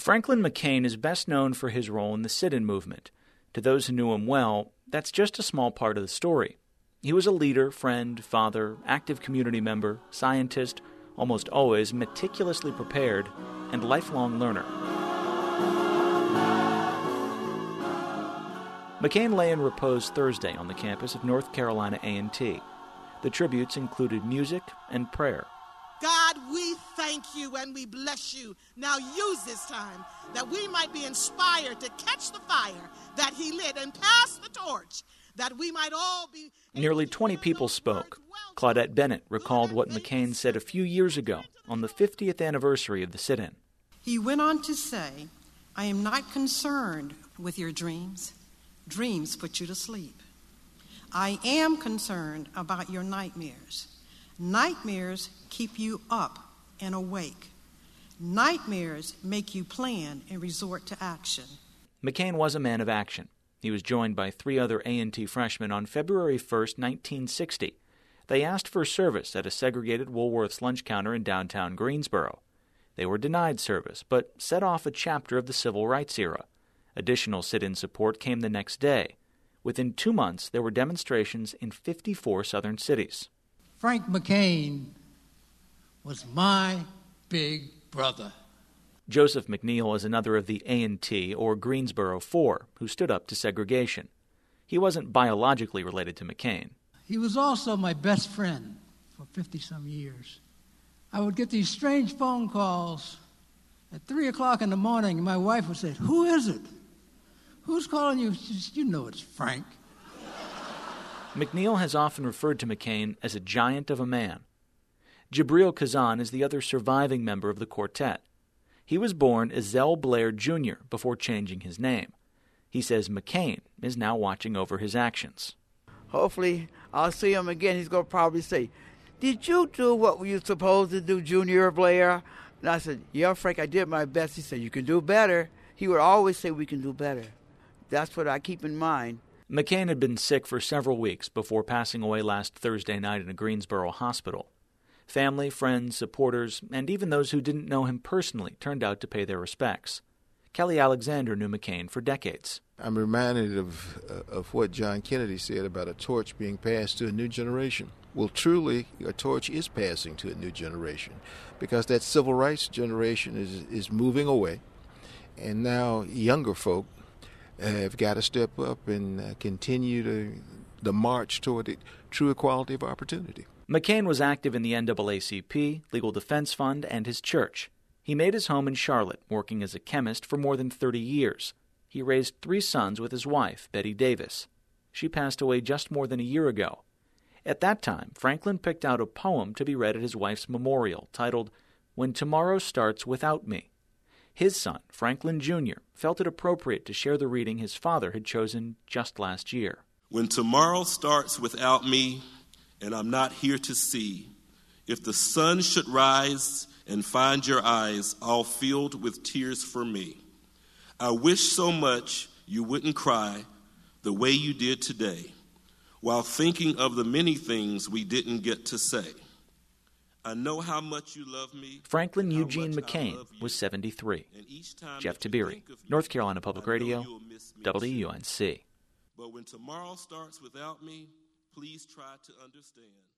Franklin McCain is best known for his role in the sit-in movement. To those who knew him well, that's just a small part of the story. He was a leader, friend, father, active community member, scientist, almost always meticulously prepared, and lifelong learner. McCain lay in repose Thursday on the campus of North Carolina A&T. The tributes included music and prayer. God, we thank you and we bless you. Now use this time that we might be inspired to catch the fire that he lit and pass the torch, that we might all be... Nearly 20 people spoke. Claudette Bennett recalled what McCain said a few years ago on the 50th anniversary of the sit-in. He went on to say, "I am not concerned with your dreams. Dreams put you to sleep. I am concerned about your nightmares. Nightmares keep you up and awake. Nightmares make you plan and resort to action." McCain was a man of action. He was joined by 3 other A&T freshmen on February 1st, 1960. They asked for service at a segregated Woolworth's lunch counter in downtown Greensboro. They were denied service, but set off a chapter of the civil rights era. Additional sit-in support came the next day. Within 2 months, there were demonstrations in 54 southern cities. Frank McCain was my big brother. Joseph McNeil is another of the A&T, or Greensboro Four, who stood up to segregation. He wasn't biologically related to McCain. He was also my best friend for 50-some years. I would get these strange phone calls at 3 o'clock in the morning, and my wife would say, "Who is it? Who's calling you?" She says, "You know it's Frank." McNeil has often referred to McCain as a giant of a man. Jabril Kazan is the other surviving member of the quartet. He was born Ezell Blair Jr. before changing his name. He says McCain is now watching over his actions. Hopefully, I'll see him again. He's going to probably say, "Did you do what you supposed to do, Junior Blair?" And I said, "Yeah, Frank, I did my best." He said, "You can do better." He would always say, "We can do better." That's what I keep in mind. McCain had been sick for several weeks before passing away last Thursday night in a Greensboro hospital. Family, friends, supporters, and even those who didn't know him personally turned out to pay their respects. Kelly Alexander knew McCain for decades. I'm reminded of what John Kennedy said about a torch being passed to a new generation. Well, truly, a torch is passing to a new generation because that civil rights generation is moving away, and now younger folk have got to step up and continue the march toward true equality of opportunity. McCain was active in the NAACP, Legal Defense Fund, and his church. He made his home in Charlotte, working as a chemist for more than 30 years. He raised 3 sons with his wife, Betty Davis. She passed away just more than a year ago. At that time, Franklin picked out a poem to be read at his wife's memorial, titled "When Tomorrow Starts Without Me." His son, Franklin Jr., felt it appropriate to share the reading his father had chosen just last year. When tomorrow starts without me, and I'm not here to see, if the sun should rise and find your eyes all filled with tears for me, I wish so much you wouldn't cry the way you did today, while thinking of the many things we didn't get to say. I know how much you love me. Franklin Eugene McCain was 73. Jeff Tiberi, North Carolina Public Radio, WUNC. But when tomorrow starts without me, please try to understand.